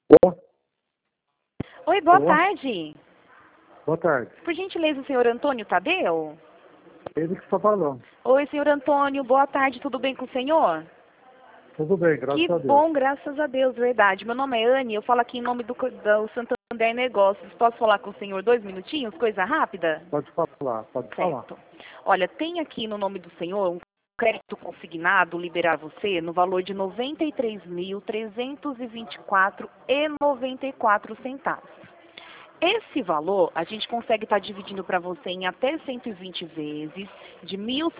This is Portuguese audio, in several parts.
Ô, Oi, boa ô, tarde. boa tarde. Por gentileza, o senhor Antônio Tadeu? Ele que está falando. Oi, senhor Antônio, boa tarde, tudo bem com o senhor? Tudo bem, Que graças a Deus. bom, graças a Deus, verdade. Meu nome é Anne, eu falo aqui em nome do Santander Negócios. Posso falar com o senhor 2 minutinhos, coisa rápida? Pode falar, pode falar. Certo. Olha, tem aqui no nome do senhor um crédito consignado liberar você no valor de R$ 93.324,94 centavos. Esse valor a gente consegue estar dividindo para você em até 120 vezes de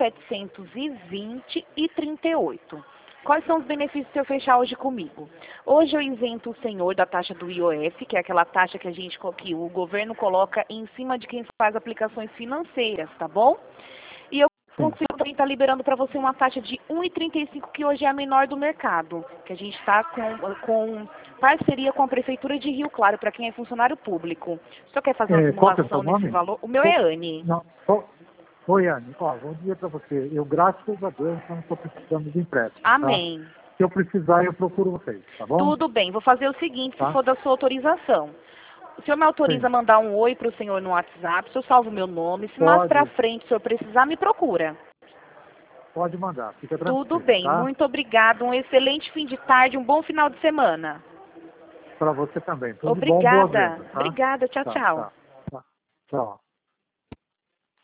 1.720,38. Quais são os benefícios se eu fechar hoje comigo? Hoje eu isento o senhor da taxa do IOF, que é aquela taxa que o governo coloca em cima de quem faz aplicações financeiras, tá bom? E eu Sim. consigo também estar liberando para você uma taxa de 1,35, que hoje é a menor do mercado, que a gente está com parceria com a Prefeitura de Rio Claro, para quem é funcionário público. O senhor quer fazer uma Qual que é o seu simulação nesse nome? valor? O meu é Anne. Não. Oi, Anne. Ó, vou dizer para você. Eu, graças a Deus, não estou precisando de empréstimo, tá? Amém. Se eu precisar, eu procuro vocês, tá bom? Tudo bem, vou fazer o seguinte, se Tá? for da sua autorização. O senhor me autoriza a Sim. mandar um oi para o senhor no WhatsApp, o senhor salva o meu nome, se mais para Pode, frente o senhor precisar, me procura. pode mandar. Fica Tudo tranquilo, bem, tá? muito obrigada, um excelente fim de tarde, um bom final de semana. Para você também. Tudo de bom, boas Obrigada. vendas, tá? Obrigada. Tchau, Tá, tchau. tá, tá. Tchau.